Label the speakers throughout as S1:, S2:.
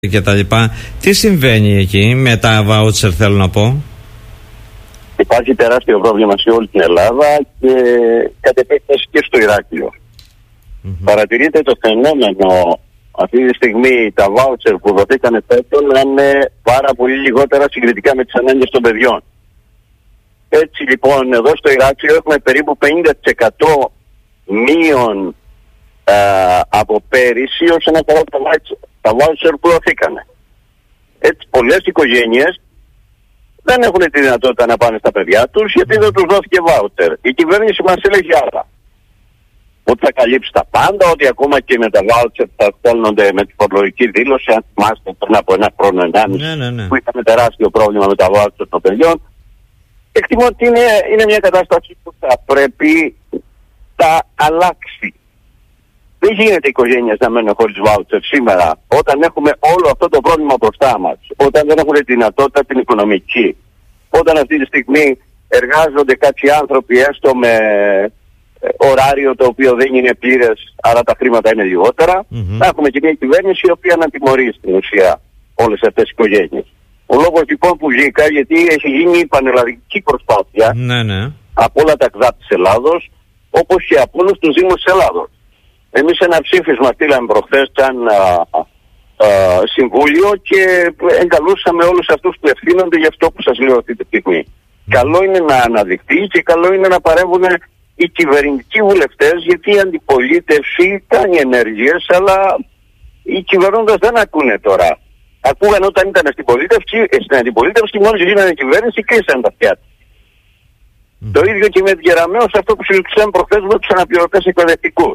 S1: και τα λοιπά. Τι συμβαίνει εκεί με τα βάουτσερ, θέλω να πω?
S2: Υπάρχει τεράστιο πρόβλημα σε όλη την Ελλάδα και κατ' επέκταση και στο Ηράκλειο. Παρατηρείται το φαινόμενο αυτή τη στιγμή τα βάουτσερ που δοθήκανε φέτος να είναι πάρα πολύ λιγότερα συγκριτικά με τις ανάγκες των παιδιών. Έτσι λοιπόν εδώ στο Ηράκλειο έχουμε περίπου 50% μείον από πέρυσι όσον αφορά τα βάουτσερ που δοθήκανε. Έτσι πολλές οικογένειες δεν έχουν τη δυνατότητα να πάνε στα παιδιά τους γιατί δεν τους δόθηκε βάουτσερ. Η κυβέρνηση μας έλεγε άλλα. Ότι θα καλύψει τα πάντα, ότι ακόμα και με τα βάουτσερ θα στέλνονται με τη φορολογική δήλωση. Αν θυμάστε πριν από ένα χρόνο, που είχαμε τεράστιο πρόβλημα με τα βάουτσερ των παιδιών. Εκτιμώ ότι είναι μια κατάσταση που θα πρέπει να αλλάξει. Δεν γίνεται οι οικογένειες να μένουν χωρίς βάουτσερ σήμερα, όταν έχουμε όλο αυτό το πρόβλημα μπροστά μας, όταν δεν έχουν τη δυνατότητα την οικονομική, όταν αυτή τη στιγμή εργάζονται κάποιοι άνθρωποι έστω με ωράριο το οποίο δεν είναι πλήρες, άρα τα χρήματα είναι λιγότερα, θα έχουμε και μια κυβέρνηση η οποία να τιμωρεί στην ουσία όλες αυτές τις οικογένειες. Ο λόγος λοιπόν που βγήκα, γιατί έχει γίνει πανελλαδική προσπάθεια από όλα τα ΚΔΑΠ της Ελλάδος, όπως και από όλους τους Δήμους της Ελλάδος. Εμείς ένα ψήφισμα στείλαμε προχθές σαν συμβούλιο και εγκαλούσαμε όλους αυτούς που ευθύνονται για αυτό που σας λέω αυτή τη στιγμή. Καλό είναι να αναδειχθεί και καλό είναι να παρέμβουν οι κυβερνητικοί βουλευτές, γιατί η αντιπολίτευση κάνει ενέργειες, αλλά οι κυβερνώντες δεν ακούνε τώρα. Ακούγαν όταν ήταν στην αντιπολίτευση, μόλις γίνανε κυβέρνηση κλείσαν τα αυτιά. Το ίδιο και με Γεραμέως, αυτό που συζητήσαμε προχθές με τους αναπληρωτές εκπαιδευτικούς.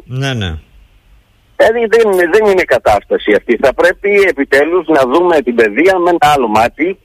S2: Δεν είναι κατάσταση αυτή. Θα πρέπει επιτέλους να δούμε την παιδεία με ένα άλλο μάτι,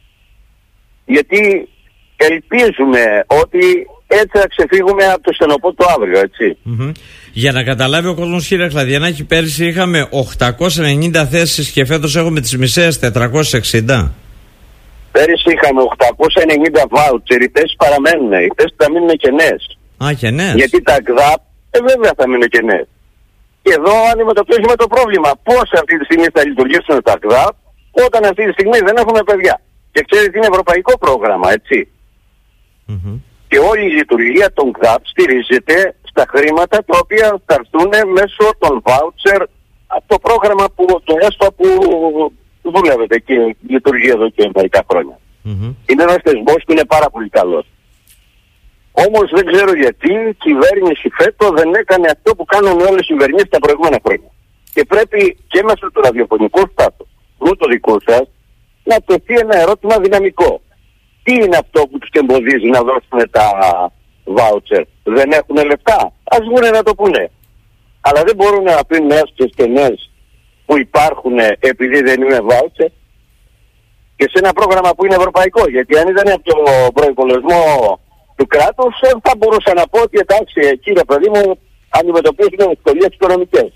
S2: γιατί ελπίζουμε ότι έτσι θα ξεφύγουμε από το στενοπό αύριο, έτσι.
S1: Για να καταλάβει ο κόσμος, κύριε Χλαδιανάκη, πέρυσι είχαμε 890 θέσεις και φέτος έχουμε τις μισές, 460.
S2: Πέρυσι είχαμε 890 βάουτσερ, οι θέσεις παραμένουν, οι θέσεις θα μείνουν κενές.
S1: Κενές.
S2: Γιατί τα ΚΔΑΠ βέβαια θα μείνουν κενές. Και εδώ αντιμετωπίζουμε το πρόβλημα. Πώς αυτή τη στιγμή θα λειτουργήσουν τα ΚΔΑΠ όταν αυτή τη στιγμή δεν έχουμε παιδιά. Και ξέρετε είναι ευρωπαϊκό πρόγραμμα, έτσι. Και όλη η λειτουργία των ΚΔΑΠ στηρίζεται στα χρήματα τα οποία θα έρθουν μέσω των βάουτσερ από το πρόγραμμα το ΕΣΠΑ που δουλεύεται και λειτουργεί εδώ και μερικά χρόνια. Είναι ένας θεσμός που είναι πάρα πολύ καλός. Όμως δεν ξέρω γιατί η κυβέρνηση φέτος δεν έκανε αυτό που κάνουν όλες οι κυβερνήσεις τα προηγούμενα χρόνια. Και πρέπει και μέσω του ραδιοφωνικού στάτου, το δικό σας, να τεθεί ένα ερώτημα δυναμικό. Τι είναι αυτό που τους εμποδίζει να δώσουν τα βάουτσερ? Δεν έχουν λεφτά? Ας βγουν να το πούνε. Αλλά δεν μπορούν να πούν έσχες κενές που υπάρχουν επειδή δεν είναι βάουτσερ και σε ένα πρόγραμμα που είναι ευρωπαϊκό. Γιατί αν ήταν από το προϋπολογισμό του κράτους θα μπορούσα να πω ότι εντάξει κύριε παιδί μου αντιμετωπίζουν δυσκολίες οικονομικές.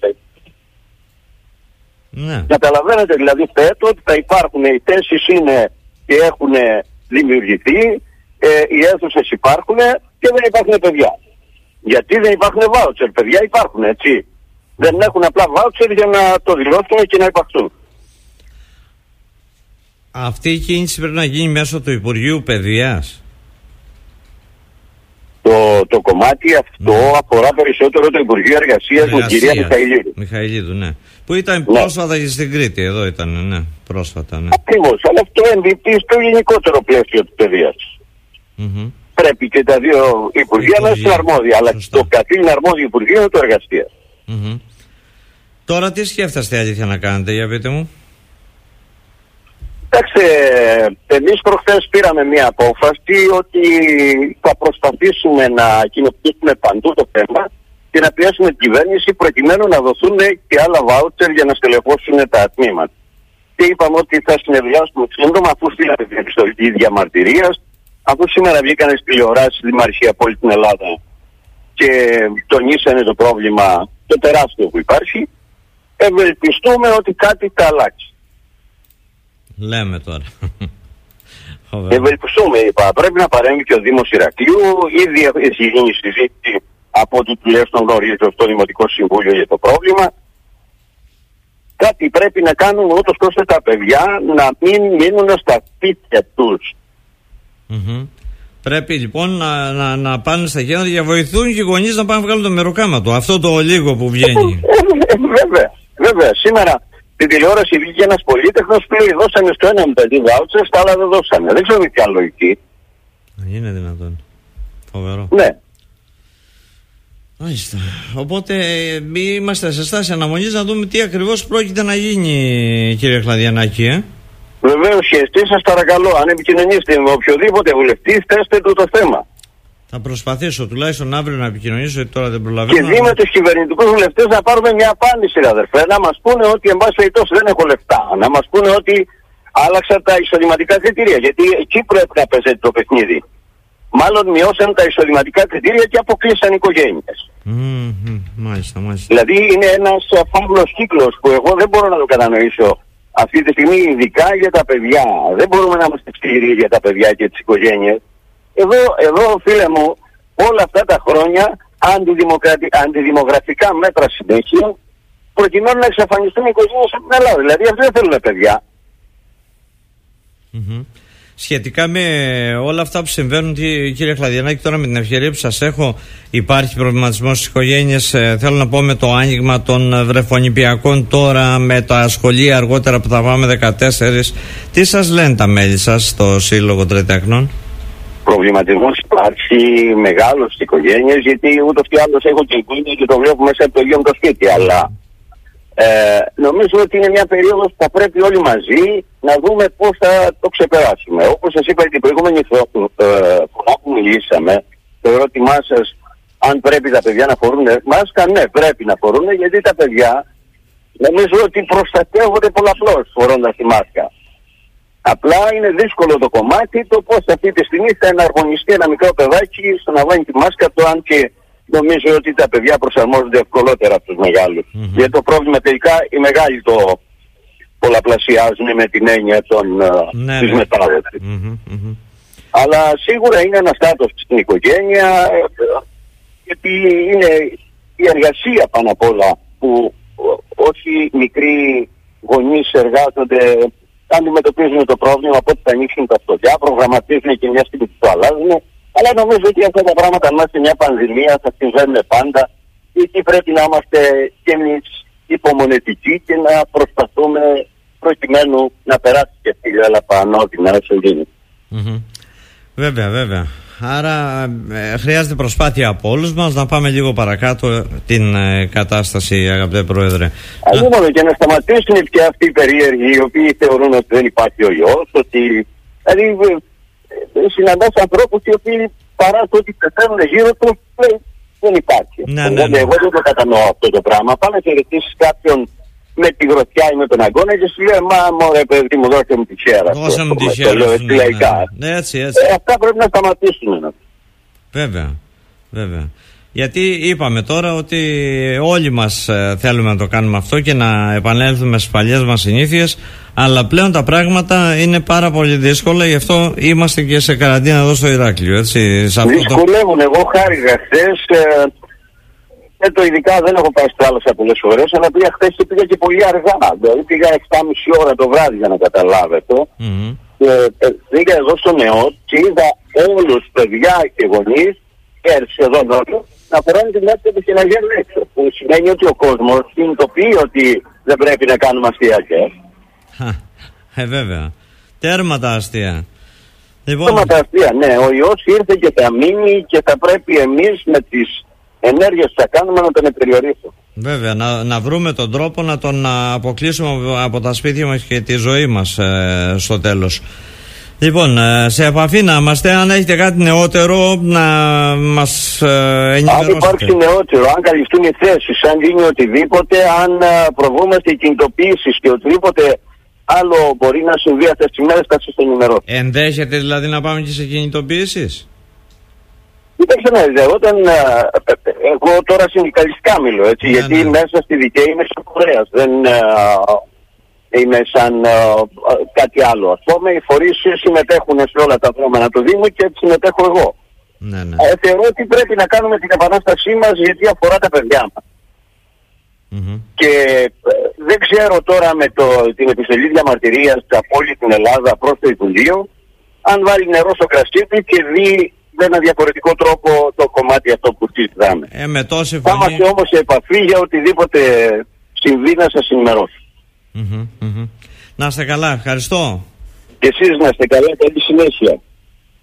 S2: Καταλαβαίνετε δηλαδή φέτος ότι θα υπάρχουν, οι θέσεις είναι και έχουν δημιουργηθεί, οι αίθουσες υπάρχουν και δεν υπάρχουν παιδιά. Γιατί δεν υπάρχουν βάουτσερ? Παιδιά υπάρχουν, έτσι. Δεν έχουν απλά βάουτσερ για να το δηλώσουν και να υπαρχούν.
S1: Αυτή η κίνηση πρέπει να γίνει μέσω του Υπουργείου Παιδείας.
S2: Το κομμάτι αυτό αφορά περισσότερο το Υπουργείο Εργασίας με την κυρία
S1: Μιχαηλίδου, ναι. Που ήταν πρόσφατα και στην Κρήτη, εδώ ήταν, πρόσφατα, ναι.
S2: Ακριβώς, αλλά αυτό εμπίπτει στο γενικότερο πλαίσιο της παιδείας. Πρέπει και τα δύο Υπουργεία να είναι αρμόδια, αλλά το καθήλυνα αρμόδιο Υπουργείο είναι το Εργασίας.
S1: Τώρα τι σκέφτεστε αλήθεια να κάνετε, για πείτε μου?
S2: Κοιτάξτε, εμείς προχθές πήραμε μια απόφαση ότι θα προσπαθήσουμε να κοινοποιήσουμε παντού το θέμα και να πιέσουμε την κυβέρνηση προκειμένου να δοθούν και άλλα βάουτσερ για να στελεχώσουν τα τμήματα. Και είπαμε ότι θα συνεδριάσουμε σύντομα αφού στείλαμε την επιστολή διαμαρτυρίας, αφού σήμερα βγήκαν στις τηλεοράσεις δημαρχία από όλη την Ελλάδα και τονίσανε το πρόβλημα το τεράστιο που υπάρχει, ευελπιστούμε ότι κάτι θα αλλάξει.
S1: Λέμε τώρα.
S2: Ευελπιστούμε, είπα. Πρέπει να παρέμβει και ο Δήμος Ηρακλείου. Ήδη έχει γίνει συζήτηση από ό,τι τουλάχιστον γνωρίζω στο Δημοτικό Συμβούλιο για το πρόβλημα. κάτι πρέπει να κάνουμε ούτως ώστε τα παιδιά να μην μείνουν στα σπίτια τους.
S1: Πρέπει λοιπόν να πάνε στα κέντρα για να βοηθούν και οι γονείς να πάνε να βγάλουν το μεροκάματο. Αυτό το λίγο που βγαίνει.
S2: Βέβαια. Σήμερα στην τηλεόραση βγήκε ένας πολίτεχνος που λέει δώσανε στο ένα παιδί βάουτσερ, στα άλλα δεν δώσανε. Δεν ξέρω ποια λογική.
S1: Είναι δυνατόν. Φοβερό.
S2: Ναι.
S1: Μάλιστα. Οπότε είμαστε σε στάση αναμονής να δούμε τι ακριβώς πρόκειται να γίνει, κύριε Χλαδιανάκη.
S2: Βεβαίως και εσείς σας παρακαλώ, αν επικοινωνήσετε με οποιοδήποτε βουλευτή, θέστε του το θέμα.
S1: Θα προσπαθήσω τουλάχιστον αύριο να επικοινωνήσω, γιατί τώρα δεν προλαβαίνω.
S2: Και δει με τους κυβερνητικούς βουλευτές να πάρουμε μια απάντηση, αδερφέ. Να μας πούνε ότι εν πάση περιπτώσει δεν έχω λεφτά. Να μας πούνε ότι άλλαξαν τα εισοδηματικά κριτήρια. Γιατί εκεί πρέπει να παίζεται το παιχνίδι. Μάλλον μειώσαν τα εισοδηματικά κριτήρια και αποκλείσαν οικογένειες.
S1: Μάλιστα.
S2: Δηλαδή είναι ένας φαύλος κύκλος που εγώ δεν μπορώ να το κατανοήσω. Αυτή τη στιγμή ειδικά για τα παιδιά. Δεν μπορούμε να είμαστε σκληροί για τα παιδιά και τις οικογένειες. Εδώ φίλε μου, όλα αυτά τα χρόνια αντιδημογραφικά μέτρα συνέχεια προκειμένου να εξαφανιστούν οι οικογένειες από την Ελλάδα. Δηλαδή αυτοί δεν θέλουν παιδιά.
S1: Σχετικά με όλα αυτά που συμβαίνουν, κύριε Χλαδιανάκη, τώρα με την ευκαιρία που σας έχω, υπάρχει προβληματισμός στις οικογένειες, θέλω να πω, με το άνοιγμα των βρεφονιπιακών τώρα, με τα σχολεία αργότερα που θα πάμε 14. Τι σας λένε τα μέλη σας στο Σύλλογο Τριτέχνων?
S2: Προβληματισμός υπάρχει μεγάλος στις οικογένειες, γιατί ούτως ή άλλως έχω και οικογένεια και το βλέπω μέσα από το ίδιο το σπίτι, αλλά νομίζω ότι είναι μια περίοδος που θα πρέπει όλοι μαζί να δούμε πώς θα το ξεπεράσουμε. Όπως σας είπα την προηγούμενη φορά που μιλήσαμε, το ερώτημά σας αν πρέπει τα παιδιά να φορούν μάσκα, ναι, πρέπει να φορούν, γιατί τα παιδιά νομίζω ότι προστατεύονται πολλαπλώς φορώντας τη μάσκα. Απλά είναι δύσκολο το κομμάτι το πώς αυτή τη στιγμή θα εναρμονιστεί ένα μικρό παιδάκι στο να βάλει τη μάσκα του, αν και νομίζω ότι τα παιδιά προσαρμόζονται ευκολότερα από τους μεγάλους. Γιατί το πρόβλημα τελικά οι μεγάλοι το πολλαπλασιάζουν με την έννοια της μετάδοσης. Αλλά σίγουρα είναι ένα στάτος στην οικογένεια, γιατί είναι η εργασία πάνω απ' όλα που όσοι μικροί γονείς εργάζονται αντιμετωπίζουν το πρόβλημα, από ότι θα ανοίξουν τα αυτοδιά, προγραμματίζουν και μια στιγμή που το αλλάζουν. Αλλά νομίζω ότι αυτά τα πράγματα μέσα σε μια πανδημία θα συμβαίνουν πάντα. Εκεί πρέπει να είμαστε και εμείς υπομονετικοί και να προσπαθούμε προκειμένου να περάσει και αυτή η έλαπα ανώδυνα όσο γίνει.
S1: Βέβαια. Άρα χρειάζεται προσπάθεια από όλους μας να πάμε λίγο παρακάτω την κατάσταση, αγαπητέ Πρόεδρε.
S2: Μόνο και να σταματήσουν και αυτοί οι περίεργοι οι οποίοι θεωρούν ότι δεν υπάρχει ο ιός, ότι δηλαδή συναντάς ανθρώπους οι οποίοι παρά το ότι πεθαίνουν γύρω τους δεν υπάρχει. Εγώ δεν το κατανοώ αυτό το πράγμα. Πάνε και ρωτήσεις κάποιον με τη γροθιά ή με τον αγώνα και σου λέει μωρέ παιδί μου, δώσε μου τη χέρα.
S1: Δώσε μου τη χέρα. Έτσι.
S2: Αυτά πρέπει να σταματήσουν.
S1: Βέβαια. Γιατί είπαμε τώρα ότι όλοι μας θέλουμε να το κάνουμε αυτό και να επανέλθουμε στις παλιές μας συνήθειες, αλλά πλέον τα πράγματα είναι πάρα πολύ δύσκολα, γι' αυτό είμαστε και σε καραντίνα εδώ στο Ηράκλειο.
S2: Δυσκολεύουν. Εγώ χάρηκα χθες. Το ειδικά δεν έχω πάει στη θάλασσα πολλές φορές, αλλά πήγα χθες και πήγα και πολύ αργά. Δηλαδή πήγα 7,5 ώρα το βράδυ για να καταλάβετε. Πήγα εδώ στο ΝΕΟ και είδα όλους παιδιά και γονείς σχεδόν όλοι να φοράνε τη μάσκα τους και να βγαίνουν έξω. Που σημαίνει ότι ο κόσμος συνειδητοποιεί ότι δεν πρέπει να κάνουμε αστείακες.
S1: Βέβαια. Τέρμα τα αστεία.
S2: Τέρμα τα αστεία, ναι. Ο ιός ήρθε και θα μείνει και θα πρέπει εμείς με τις ενέργειες που θα κάνουμε να τον περιορίσουμε.
S1: Βέβαια, να βρούμε τον τρόπο να τον αποκλείσουμε από τα σπίτια μας και τη ζωή μας στο τέλος. Λοιπόν, σε επαφή να είμαστε. Αν έχετε κάτι νεότερο να μας ενημερώσετε.
S2: Αν υπάρξει νεότερο, αν καλυφθούν οι θέσεις, αν γίνει οτιδήποτε, αν προβούμε σε κινητοποιήσεις και οτιδήποτε άλλο μπορεί να συμβεί αυτές τις μέρες, θα σας ενημερώσω.
S1: Ενδέχεται δηλαδή να πάμε και σε κινητοποιήσεις?
S2: Κοιτάξτε να δείτε, εγώ τώρα συνδικαλιστικά μιλώ, έτσι, γιατί μέσα στη δικαίη είμαι σαν φορέας, δεν είμαι σαν κάτι άλλο. Ας πούμε, οι φορείς συμμετέχουν σε όλα τα δρόμενα του Δήμου και έτσι συμμετέχω εγώ. Θεωρώ ότι πρέπει να κάνουμε την επανάστασή μας γιατί αφορά τα παιδιά μας. Και δεν ξέρω τώρα με την επιστολή διαμαρτυρίας από όλη την Ελλάδα προς το Υπουργείο, αν βάλει νερό στο κρασί του και δει με ένα διαφορετικό τρόπο το κομμάτι αυτό που συζητάμε. Θα είμαστε όμως σε επαφή για οτιδήποτε συμβεί να σας ενημερώσω.
S1: Να είστε καλά, ευχαριστώ.
S2: Και εσείς να είστε καλά, καλή συνέχεια.